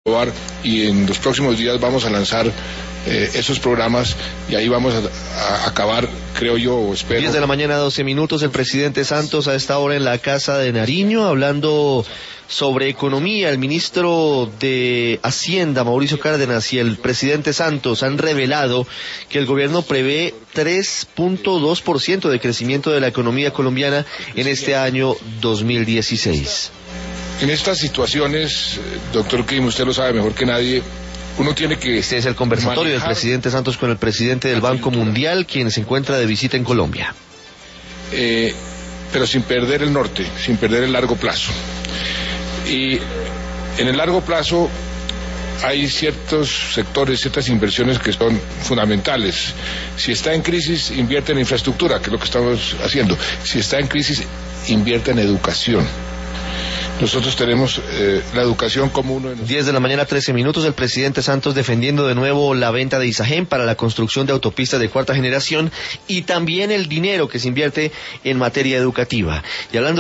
y en los próximos días vamos a lanzar esos programas y ahí vamos a acabar, creo yo, o espero. 10 de la mañana, 12 minutos, el presidente Santos a esta hora en la Casa de Nariño, hablando sobre economía. El ministro de Hacienda, Mauricio Cárdenas, y el presidente Santos han revelado que el gobierno prevé 3.2% de crecimiento de la economía colombiana en este año 2016. En estas situaciones, doctor Kim, usted lo sabe mejor que nadie, uno tiene que... Este es el conversatorio del presidente Santos con el presidente del Banco Mundial, quien se encuentra de visita en Colombia. Pero sin perder el norte, sin perder el largo plazo. Y en el largo plazo hay ciertos sectores, ciertas inversiones que son fundamentales. Si está en crisis, invierte en infraestructura, que es lo que estamos haciendo. Si está en crisis, invierte en educación. Nosotros tenemos la educación como uno de los... 10 de la mañana, 13 minutos, el presidente Santos defendiendo de nuevo la venta de Isagen para la construcción de autopistas de cuarta generación y también el dinero que se invierte en materia educativa. Y hablando